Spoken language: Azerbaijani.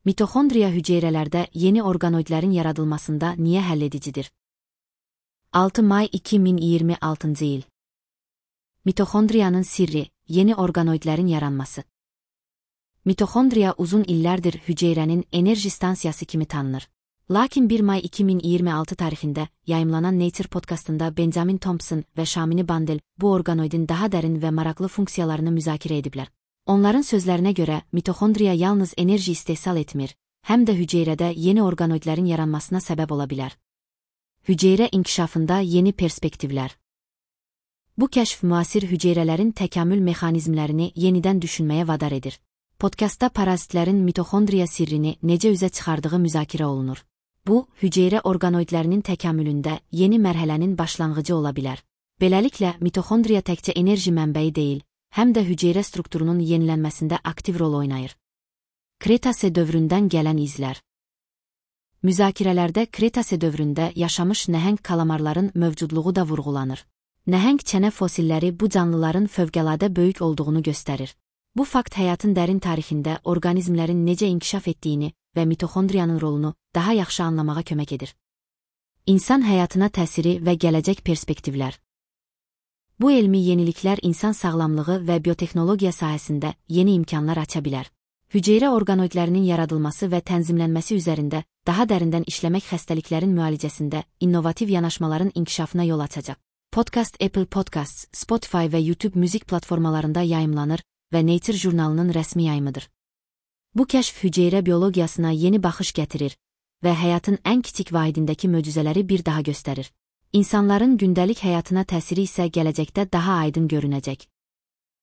Mitoxondriya hüceyrələrdə yeni organoidlərin yaradılmasında niyə həlledicidir? 6 may 2026 il. Mitoxondriyanın sirri, yeni organoidlərin yaranması. Mitoxondriya uzun illərdir hüceyrənin enerji stansiyası kimi tanınır. Lakin 1 may 2026 tarixində yayımlanan Nature podkastında Benjamin Thompson və Shamini Bandel bu organoidin daha dərin və maraqlı funksiyalarını müzakirə ediblər. Onların sözlərinə görə mitoxondriya yalnız enerji istehsal etmir, həm də hüceyrədə yeni organoidlərin yaranmasına səbəb ola bilər. Hüceyrə inkişafında yeni perspektivlər. Bu kəşf müasir hüceyrələrin təkamül mexanizmlərini yenidən düşünməyə vadar edir. Podkastda parazitlərin mitoxondriya sirrini necə üzə çıxardığı müzakirə olunur. Bu, hüceyrə organoidlərinin təkamülündə yeni mərhələnin başlanğıcı ola bilər. Beləliklə, mitoxondriya təkcə enerji mənbəyi deyil, həm də hüceyrə strukturunun yenilənməsində aktiv rol oynayır. Kretase dövründən gələn izlər. Müzakirələrdə Kretase dövründə yaşamış nəhəng kalamarların mövcudluğu da vurğulanır. Nəhəng çənə fosilləri bu canlıların fövqəladə böyük olduğunu göstərir. Bu fakt həyatın dərin tarixində orqanizmlərin necə inkişaf etdiyini və mitoxondriyanın rolunu daha yaxşı anlamağa kömək edir. İnsan həyatına təsiri və gələcək perspektivlər. Bu elmi yeniliklər insan sağlamlığı və biotexnologiya sahəsində yeni imkanlar aça bilər. Hüceyrə organoidlərinin yaradılması və tənzimlənməsi üzərində daha dərindən işləmək xəstəliklərin müalicəsində innovativ yanaşmaların inkişafına yol açacaq. Podkast Apple Podcasts, Spotify və YouTube müzik platformalarında yayımlanır və Nature jurnalının rəsmi yayımıdır. Bu kəşf hüceyrə biologiyasına yeni baxış gətirir və həyatın ən kiçik vahidindəki möcüzələri bir daha göstərir. İnsanların gündəlik həyatına təsiri isə gələcəkdə daha aydın görünəcək.